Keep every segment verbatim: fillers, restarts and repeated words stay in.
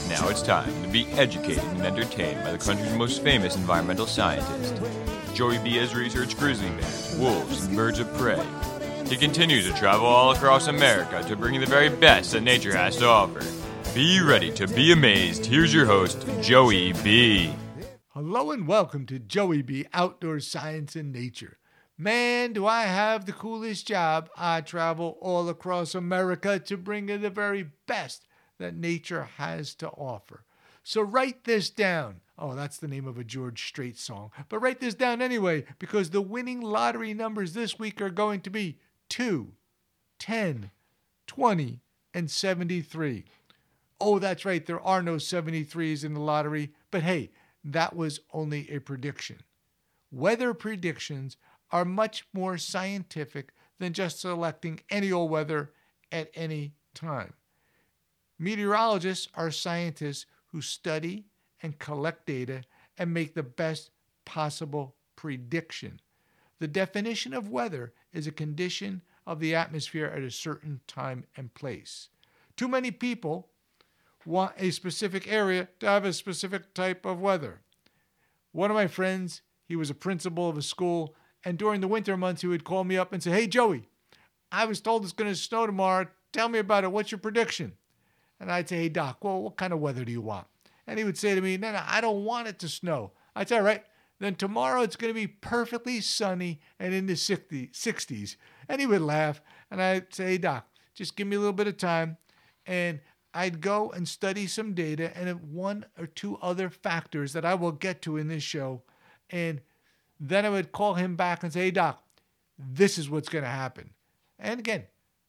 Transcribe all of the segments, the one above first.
Now it's time to be educated and entertained by the country's most famous environmental scientist. Joey B has researched grizzly bears, wolves, and birds of prey. He continues to travel all across America to bring you the very best that nature has to offer. Be ready to be amazed. Here's your host, Joey B. Hello and welcome to Joey B. Outdoor Science and Nature. Man, do I have the coolest job. I travel all across America to bring you the very best that nature has to offer. So write this down. Oh, that's the name of a George Strait song. But write this down anyway, because the winning lottery numbers this week are going to be two, ten, twenty, and seventy-three. Oh, that's right, there are no seventy-threes in the lottery. But hey, that was only a prediction. Weather predictions are much more scientific than just selecting any old weather at any time. Meteorologists are scientists who study and collect data and make the best possible prediction. The definition of weather is a condition of the atmosphere at a certain time and place. Too many people want a specific area to have a specific type of weather. One of my friends, he was a principal of a school, and during the winter months, he would call me up and say, "Hey, Joey, I was told it's going to snow tomorrow. Tell me about it. What's your prediction?" And I'd say, "Hey, Doc, well, what kind of weather do you want?" And he would say to me, "No, no, I don't want it to snow." I'd say, "All right, then tomorrow it's going to be perfectly sunny and in the sixties. And he would laugh, and I'd say, "Hey, Doc, just give me a little bit of time." And I'd go and study some data and one or two other factors that I will get to in this show. And then I would call him back and say, "Hey, Doc, this is what's going to happen." And again,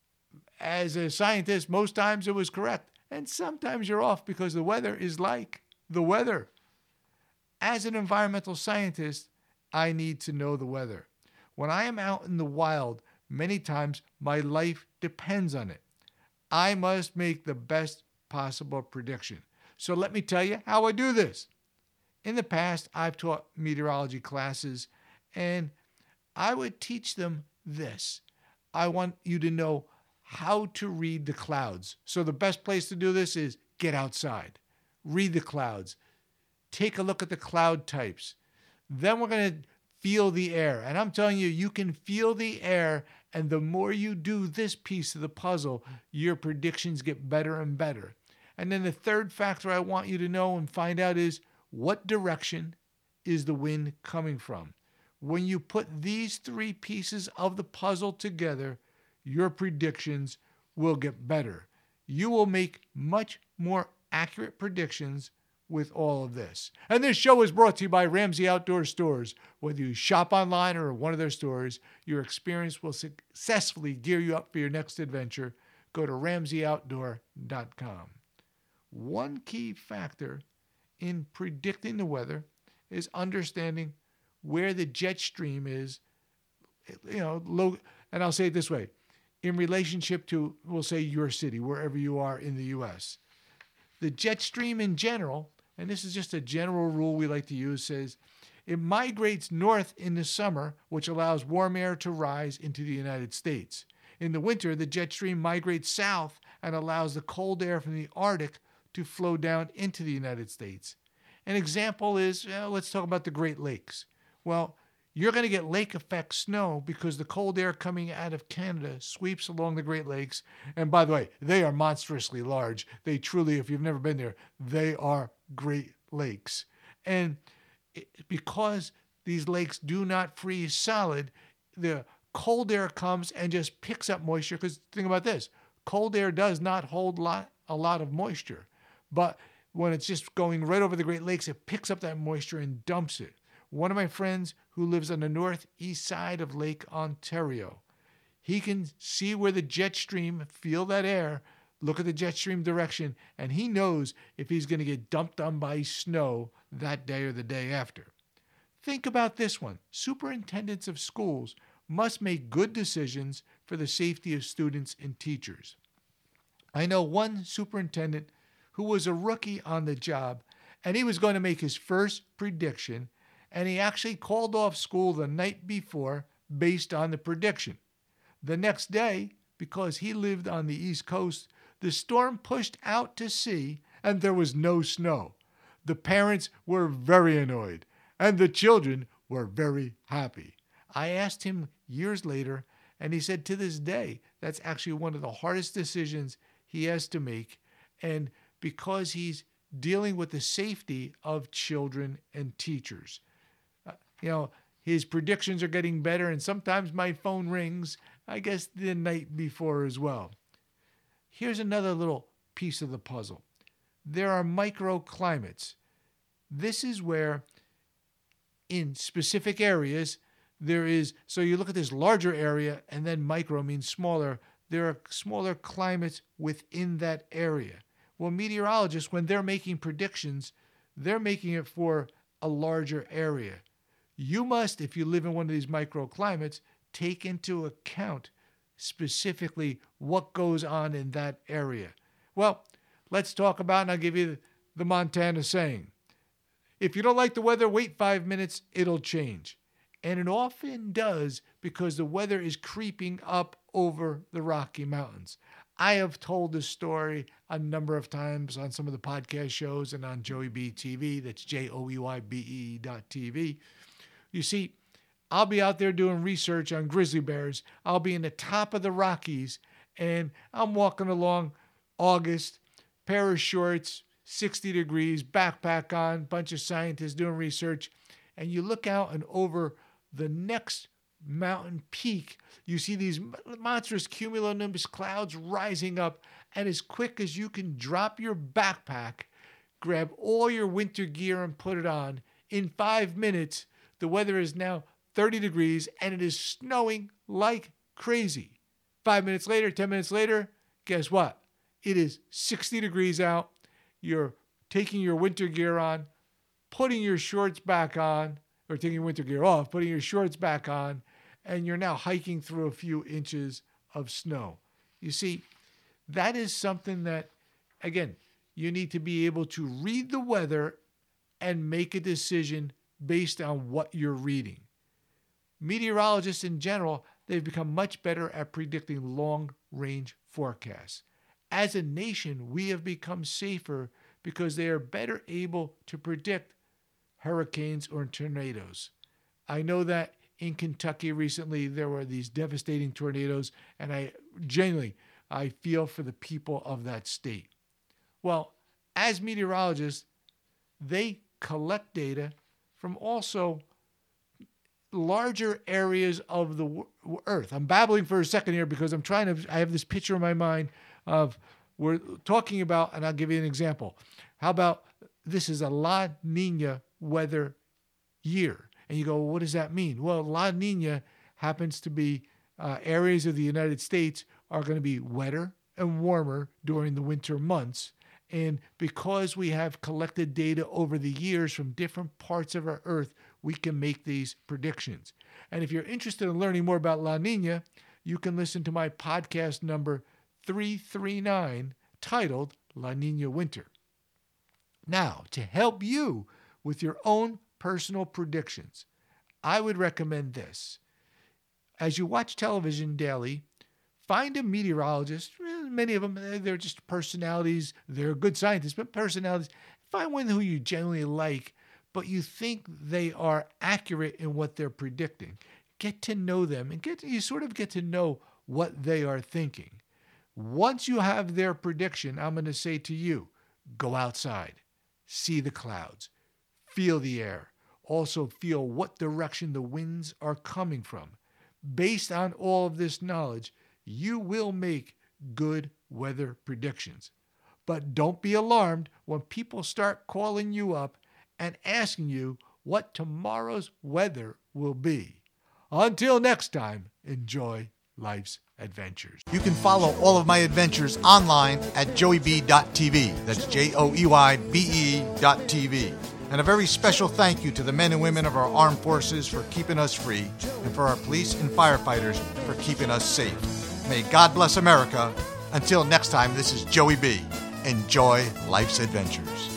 as a scientist, most times it was correct. And sometimes you're off because the weather is like the weather. As an environmental scientist, I need to know the weather. When I am out in the wild, many times my life depends on it. I must make the best possible prediction. So let me tell you how I do this. In the past, I've taught meteorology classes, and I would teach them this. I want you to know how to read the clouds. So the best place to do this is get outside. Read the clouds. Take a look at the cloud types. Then we're going to feel the air. And I'm telling you, you can feel the air, and the more you do this piece of the puzzle, your predictions get better and better. And then the third factor I want you to know and find out is, what direction is the wind coming from? When you put these three pieces of the puzzle together, your predictions will get better. You will make much more accurate predictions with all of this. And this show is brought to you by Ramsey Outdoor Stores. Whether you shop online or at one of their stores, your experience will successfully gear you up for your next adventure. Go to ramsey outdoor dot com. One key factor in predicting the weather is understanding where the jet stream is, you know, low, and I'll say it this way, in relationship to, we'll say, your city, wherever you are in the U S. The jet stream in general, and this is just a general rule we like to use, says it migrates north in the summer, which allows warm air to rise into the United States. In the winter, the jet stream migrates south and allows the cold air from the Arctic to flow down into the United States. An example is, uh, let's talk about the Great Lakes. Well, you're going to get lake effect snow because the cold air coming out of Canada sweeps along the Great Lakes. And by the way, they are monstrously large. They truly, if you've never been there, they are Great Lakes. And it, because these lakes do not freeze solid, the cold air comes and just picks up moisture. Because think about this, cold air does not hold lot, a lot of moisture. But when it's just going right over the Great Lakes, it picks up that moisture and dumps it. One of my friends who lives on the northeast side of Lake Ontario, he can see where the jet stream, feel that air, look at the jet stream direction, and he knows if he's going to get dumped on by snow that day or the day after. Think about this one. Superintendents of schools must make good decisions for the safety of students and teachers. I know one superintendent who was a rookie on the job, and he was going to make his first prediction, and he actually called off school the night before based on the prediction. The next day, because he lived on the East Coast, the storm pushed out to sea and there was no snow. The parents were very annoyed, and the children were very happy. I asked him years later, and he said to this day, that's actually one of the hardest decisions he has to make. And because he's dealing with the safety of children and teachers. Uh, you know, his predictions are getting better, and sometimes my phone rings, I guess the night before as well. Here's another little piece of the puzzle. There are microclimates. This is where in specific areas there is, so you look at this larger area, and then micro means smaller. There are smaller climates within that area. Well, meteorologists, when they're making predictions, they're making it for a larger area. You must, if you live in one of these microclimates, take into account specifically what goes on in that area. Well, let's talk about, and I'll give you the Montana saying. If you don't like the weather, wait five minutes, it'll change. And it often does because the weather is creeping up over the Rocky Mountains. I have told this story a number of times on some of the podcast shows and on Joey B T V. That's J O E Y B E dot T V. You see, I'll be out there doing research on grizzly bears. I'll be in the top of the Rockies, and I'm walking along August, pair of shorts, sixty degrees, backpack on, bunch of scientists doing research, and you look out and over the next mountain peak, you see these monstrous cumulonimbus clouds rising up, and as quick as you can drop your backpack, grab all your winter gear and put it on, in five minutes, the weather is now thirty degrees and it is snowing like crazy. Five minutes later, ten minutes later, guess what? It is sixty degrees out. You're taking your winter gear on, putting your shorts back on, or taking your winter gear off, putting your shorts back on, and you're now hiking through a few inches of snow. You see, that is something that, again, you need to be able to read the weather and make a decision based on what you're reading. Meteorologists in general, they've become much better at predicting long-range forecasts. As a nation, we have become safer because they are better able to predict hurricanes or tornadoes. I know that in Kentucky recently there were these devastating tornadoes, and I genuinely, I feel for the people of that state. Well, as meteorologists, they collect data from also larger areas of the w- earth. I'm babbling for a second here because I'm trying to, I have this picture in my mind of, we're talking about, and I'll give you an example. How about this is a La Nina weather year? And you go, well, what does that mean? Well, La Nina happens to be uh, areas of the United States are going to be wetter and warmer during the winter months. And because we have collected data over the years from different parts of our earth, we can make these predictions. And if you're interested in learning more about La Nina, you can listen to my podcast number three thirty-nine titled La Nina Winter. Now, to help you with your own personal predictions, I would recommend this. As you watch television daily, find a meteorologist. Many of them, they're just personalities. They're good scientists, but personalities. Find one who you genuinely like, but you think they are accurate in what they're predicting. Get to know them and get you sort of get to know what they are thinking. Once you have their prediction, I'm going to say to you, go outside, see the clouds, feel the air, also feel what direction the winds are coming from. Based on all of this knowledge, you will make good weather predictions. But don't be alarmed when people start calling you up and asking you what tomorrow's weather will be. Until next time, enjoy life's adventures. You can follow all of my adventures online at joey b dot t v. That's J O E Y B E dot T V. And a very special thank you to the men and women of our armed forces for keeping us free, and for our police and firefighters for keeping us safe. May God bless America. Until next time, this is Joey B. Enjoy life's adventures.